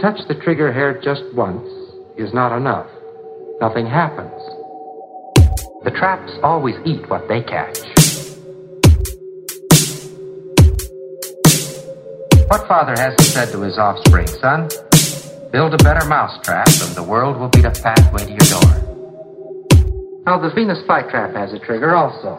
touch the trigger hair just once is not enough. Nothing happens. The traps always eat what they catch. What father hasn't said to his offspring, son? Build a better mousetrap and the world will beat a pathway to your door. Now, the Venus flytrap has a trigger also.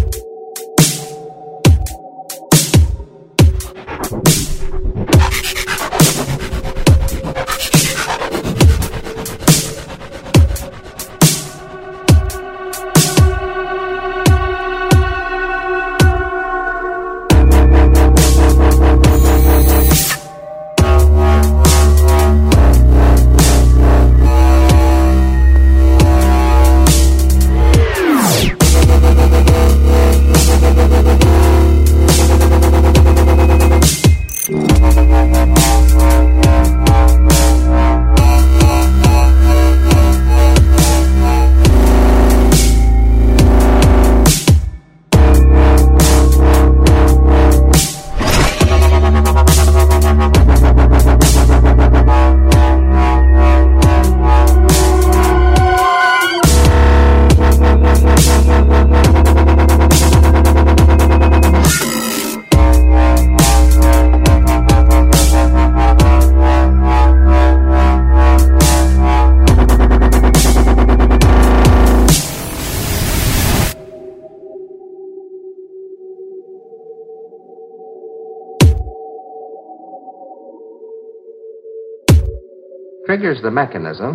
Triggers the mechanism.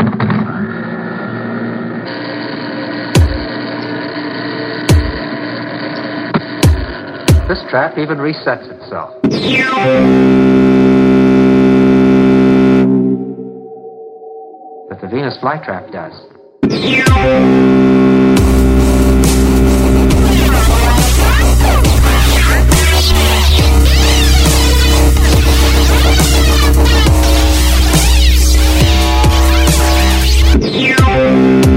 This trap even resets itself. But the Venus flytrap does.